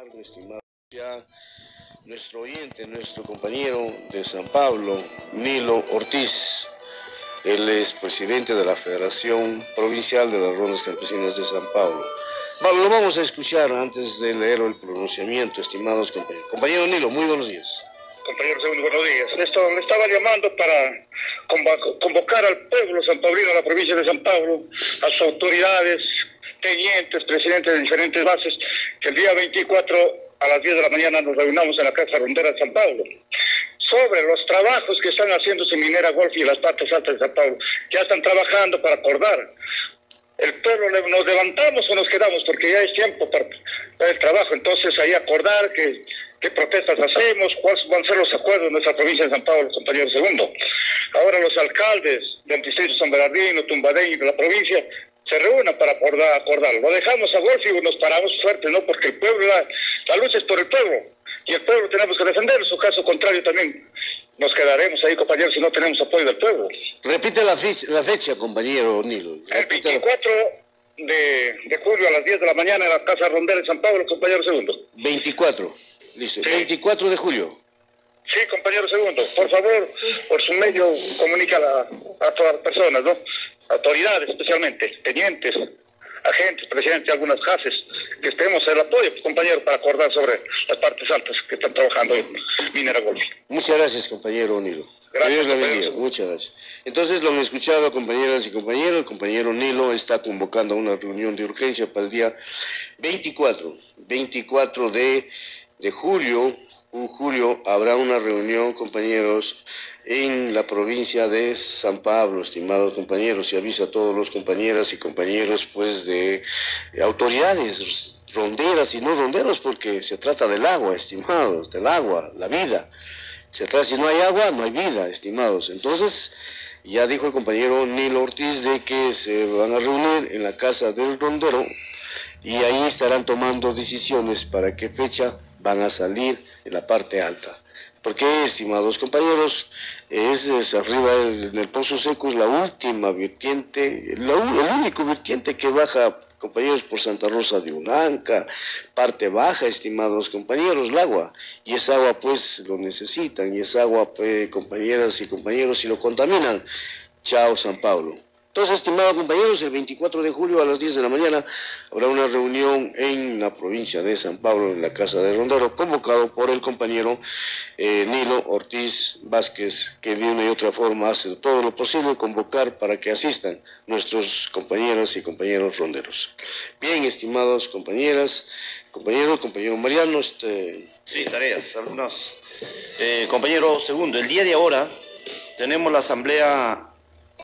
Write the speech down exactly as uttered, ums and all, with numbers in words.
Estimado ya nuestro oyente, nuestro compañero de San Pablo, Nilo Ortiz. Él es presidente de la Federación Provincial de las Rondas Campesinas de San Pablo. Bueno, lo vamos a escuchar antes de leer el pronunciamiento, estimados compañeros. Compañero Nilo, muy buenos días. Compañero Segundo, buenos días. Esto, le estaba llamando para convocar al pueblo sanpaulino, a la provincia de San Pablo, a sus autoridades, tenientes, presidentes de diferentes bases, que el día veinticuatro a las diez de la mañana nos reunamos en la Casa Rondera de San Pablo, sobre los trabajos que están haciéndose en Minera Golf y en las partes altas de San Pablo. Ya están trabajando para acordar. El pueblo, nos levantamos o nos quedamos, porque ya es tiempo para, para el trabajo. Entonces, ahí acordar que, qué protestas hacemos, cuáles van a ser los acuerdos de nuestra provincia de San Pablo, compañero Segundo. Ahora los alcaldes del distrito San Bernardino, Tumbadeño y de la provincia se reúnan para acordar, acordar. Lo dejamos a golf y nos paramos fuertes, ¿no? Porque el pueblo, la, la lucha es por el pueblo, y el pueblo tenemos que defender. En su caso contrario también nos quedaremos ahí, compañeros, si no tenemos apoyo del pueblo. Repite la fecha, la fecha compañero Nilo. El veinticuatro de, de julio a las diez de la mañana en la Casa Rondera de San Pablo, compañero Segundo. veinticuatro, listo. Sí. veinticuatro de julio. Sí, compañero Segundo. Por favor, por su medio, comunica a, la, a todas las personas, ¿no? Autoridades especialmente, tenientes, agentes, presidentes de algunas casas, que estemos el apoyo, compañero, para acordar sobre las partes altas que están trabajando en Minera Golf. Muchas gracias, compañero Nilo. Gracias, Dios le bendiga. Muchas gracias. Entonces, lo han escuchado, compañeras y compañeros. El compañero Nilo está convocando a una reunión de urgencia para el día veinticuatro. veinticuatro de, de julio. En julio habrá una reunión, compañeros, en la provincia de San Pablo, estimados compañeros, y aviso a todos los compañeras y compañeros, pues, de, de autoridades ronderas y no ronderos, porque se trata del agua, estimados, del agua, la vida. Se trata, si no hay agua, no hay vida, estimados. Entonces, ya dijo el compañero Nilo Ortiz de que se van a reunir en la casa del rondero y ahí estarán tomando decisiones para qué fecha van a salir en la parte alta. Porque, estimados compañeros, es, es arriba en el Pozo Seco, es la última vertiente, la, el único vertiente que baja, compañeros, por Santa Rosa de Unanca, parte baja, estimados compañeros, el agua. Y esa agua, pues, lo necesitan, y esa agua, pues, compañeras y compañeros, si lo contaminan, chao San Pablo. Entonces, estimados compañeros, el veinticuatro de julio a las diez de la mañana habrá una reunión en la provincia de San Pablo, en la Casa de Rondero, convocado por el compañero eh, Nilo Ortiz Vázquez, que de una y otra forma hace todo lo posible convocar para que asistan nuestros compañeras y compañeros ronderos. Bien, estimados compañeras, compañeros, compañero Mariano. Este... Sí, tareas, algunas. Eh, compañero Segundo, el día de ahora tenemos la asamblea